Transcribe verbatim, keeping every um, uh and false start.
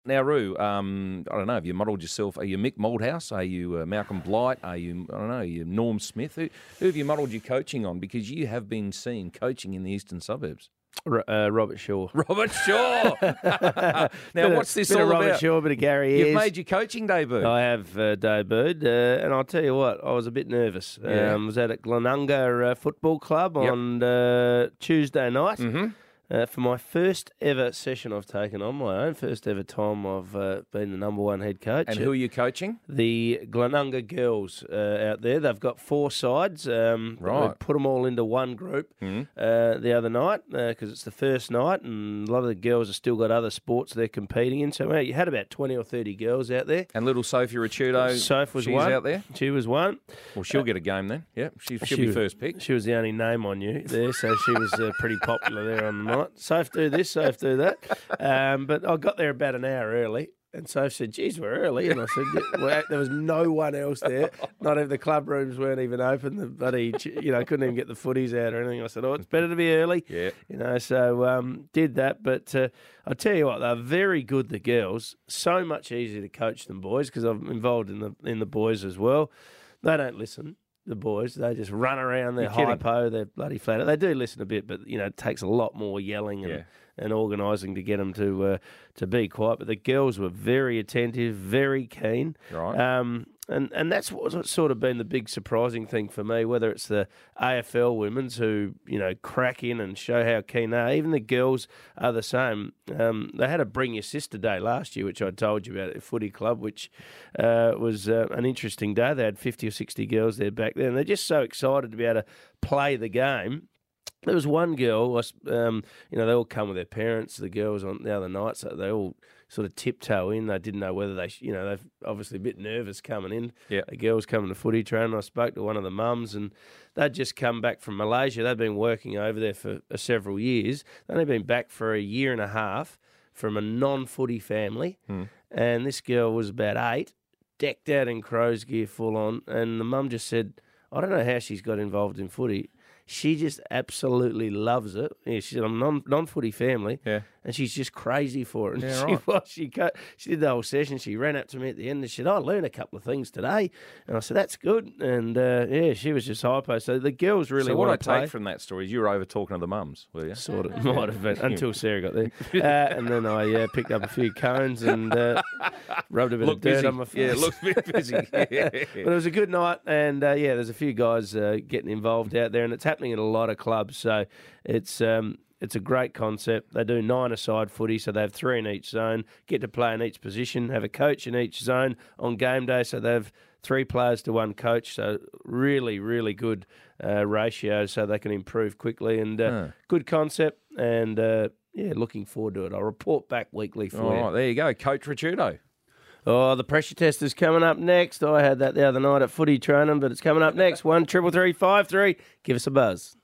Now, Roo, um, I don't know, have you modelled yourself? Are you Mick Malthouse? Are you uh, Malcolm Blight? Are you, I don't know, are you Norm Smith? Who, who have you modelled your coaching on? Because you have been seen coaching in the eastern suburbs. Uh, Robert Shaw. Robert Shaw. Now, bit what's of, this bit all of Robert about? Shaw, bit of Gary You've Ayres. made your coaching debut. I have uh, debuted, uh, and I'll tell you what, I was a bit nervous. Yeah. Um, I was at at Glenunga uh, Football Club Yep. on uh, Tuesday night. Mm-hmm. Uh, for my first ever session I've taken on, my own first ever time I've uh, been the number one head coach. And who are you coaching? The Glenunga girls uh, out there. They've got four sides. Um, Right. We put them all into one group Mhm. uh, the other night because it's the first night, and a lot of the girls have still got other sports they're competing in. So mate, you had about twenty or thirty girls out there. And little Sophie Ricciuto, Soph was she's one. out there? She was one. Well, she'll get a game then. Yeah, she, she'll She be was- first pick. She was the only name I knew there, so she was uh, pretty popular there on the night. Soph do this, Soph do that. Um, but I got there about an hour early, and Soph said, geez, we're early. And I said, yeah, well, there was no one else there. Not even the club rooms weren't even open. The bloody, you know, couldn't even get the footies out or anything. I said, oh, it's better to be early. Yeah. You know, so um, did that. But uh, I'll tell you what, they're very good, the girls. So much easier to coach than boys because I'm involved in the in the boys as well. They don't listen. The boys, they just run around, they're You're kidding. hypo, they're bloody flat. They do listen a bit, but you know, it takes a lot more yelling and, Yeah. and organising to get them to uh, to be quiet. But the girls were very attentive, very keen. Right. Um, and, and that's what's sort of been the big surprising thing for me, whether it's the A F L women's who, you know, crack in and show how keen they are. Even the girls are the same. Um, they had a Bring Your Sister Day last year, which I told you about at the footy club, which uh, was uh, an interesting day. They had fifty or sixty girls there back then. They're just so excited to be able to play the game. There was one girl, um, you know, they all come with their parents, the girls on the other night, so they all sort of tiptoe in. They didn't know whether they, sh- you know, they're obviously a bit nervous coming in. Yeah. The girls coming to footy training. I spoke to one of the mums, and they'd just come back from Malaysia. They'd been working over there for uh, several years. They'd only been back for a year and a half from a non-footy family, Hmm. and this girl was about eight, decked out in crow's gear full on, and the mum just said, I don't know how she's got involved in footy. She just absolutely loves it. Yeah, she's a non non footy family, Yeah. and she's just crazy for it. And Yeah, she right. was. She cut, she did the whole session. She ran up to me at the end and she said, "I learned a couple of things today." And I said, "That's good." And uh, yeah, she was just hypo. So the girls really so what I want to play. take from that story is you were over talking to the mums, were you? Sort of, might have been, until Sarah got there. Uh, and then I uh, picked up a few cones and uh, rubbed a bit Look of dirt busy. on my face. Yeah, look a bit busy. But it was a good night, and uh, yeah, there's a few guys uh, getting involved out there, and it's happening at a lot of clubs. So it's um, it's a great concept. They do nine-a-side footy, so they have three in each zone, get to play in each position, have a coach in each zone on game day, so they have three players to one coach. So really, really good uh, ratio, so they can improve quickly, and uh, Huh. good concept, and uh, yeah, looking forward to it. I'll report back weekly for All you. right, there you go, Coach Ricciuto. Oh, the pressure test is coming up next. I had that the other night at footy training, but it's coming up next. One triple three five three. Give us a buzz.